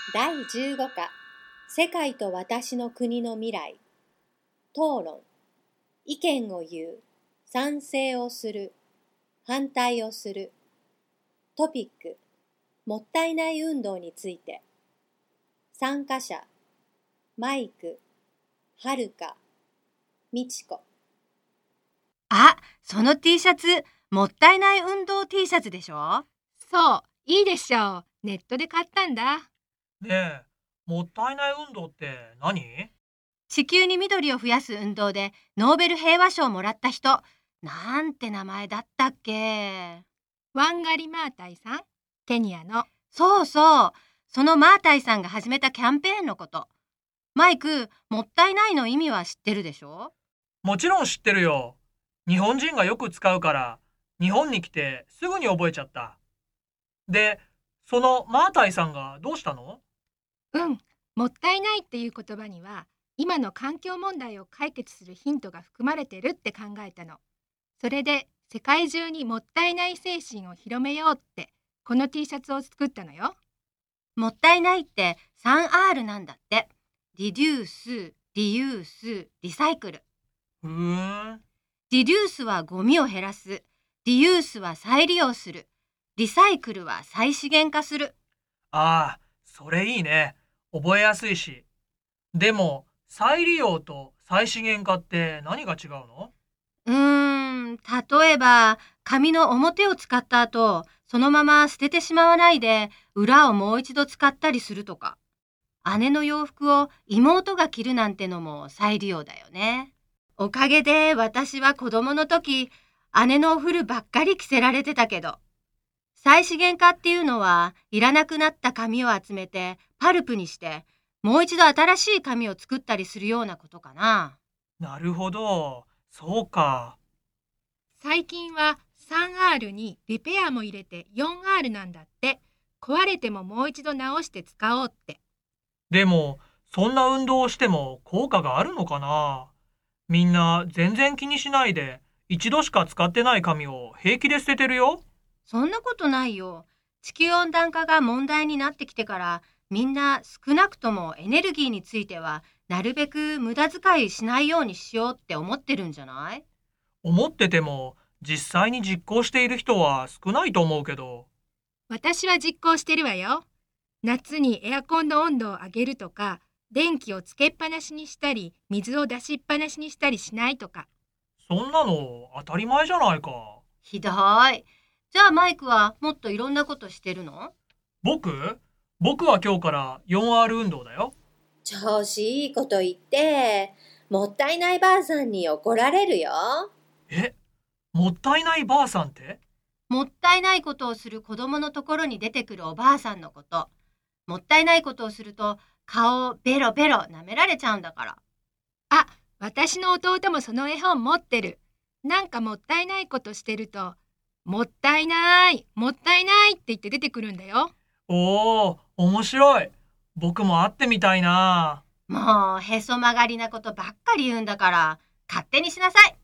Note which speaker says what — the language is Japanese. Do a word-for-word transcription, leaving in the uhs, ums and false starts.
Speaker 1: だいじゅうごか世界と私の国の未来討論意見を言う賛成をする反対をするトピックもったいない運動について参加者マイクはるかみちこ
Speaker 2: あ、その T シャツ、もったいない運動 T シャツでしょ？
Speaker 3: そう、いいでしょう。ネットで買ったんだ。
Speaker 4: ねえ、もったいない運動って何？
Speaker 2: 地球に緑を増やす運動でノーベル平和賞をもらった人、なんて名前だったっけ？
Speaker 3: ワンガリ・マータイさん、ケニアの。
Speaker 2: そうそう、そのマータイさんが始めたキャンペーンのこと。マイク、もったいないの意味は知ってるでしょ？
Speaker 4: もちろん知ってるよ。日本人がよく使うから、日本に来てすぐに覚えちゃった。で、そのマータイさんがどうしたの？
Speaker 3: うん、もったいないっていう言葉には、今の環境問題を解決するヒントが含まれてるって考えたの。それで、世界中にもったいない精神を広めようって、この T シャツを作ったのよ。
Speaker 2: もったいないって スリーアール なんだって。リデュース、リユース、リサイクル。
Speaker 4: ふーん。
Speaker 2: リデュースはゴミを減らす。リユースは再利用する。リサイクルは再資源化する。
Speaker 4: ああ、それいいね。覚えやすいし。でも、再利用と再資源化って何が違うの？
Speaker 2: うーん、例えば、紙の表を使った後、そのまま捨ててしまわないで、裏をもう一度使ったりするとか。姉の洋服を妹が着るなんてのも再利用だよね。おかげで私は子供の時、姉のお古ばっかり着せられてたけど。再資源化っていうのは、いらなくなった紙を集めてパルプにして、もう一度新しい紙を作ったりするようなことかな。
Speaker 4: なるほど。そうか。
Speaker 3: 最近は スリーアール にリペアも入れて フォーアール なんだって。壊れてももう一度直して使おうって。
Speaker 4: でも、そんな運動をしても効果があるのかな？みんな全然気にしないで、一度しか使ってない紙を平気で捨ててるよ。
Speaker 2: そんなことないよ。地球温暖化が問題になってきてから、みんな少なくともエネルギーについては、なるべく無駄遣いしないようにしようって思ってるんじゃない？
Speaker 4: 思ってても、実際に実行している人は少ないと思うけど。
Speaker 3: 私は実行してるわよ。夏にエアコンの温度を上げるとか、電気をつけっぱなしにしたり、水を出しっぱなしにしたりしないとか。
Speaker 4: そんなの当たり前じゃないか。
Speaker 2: ひどい。じゃあマイクはもっといろんなことしてるの？
Speaker 4: 僕僕は今日から フォーアール 運動だよ。
Speaker 1: 調子いいこと言ってもったいないばあさんに怒られるよ。
Speaker 4: え、もったいないばあさんって？
Speaker 2: もったいないことをする子供のところに出てくるおばあさんのこと。もったいないことをすると顔をベロベロ舐められちゃうんだから。
Speaker 3: あ、私の弟もその絵本持ってる。なんかもったいないことしてると、もったいない、もったいないって言って出てくるんだよ。
Speaker 4: おー、面白い。僕も会ってみたいな。
Speaker 2: もうへそ曲がりなことばっかり言うんだから、勝手にしなさい。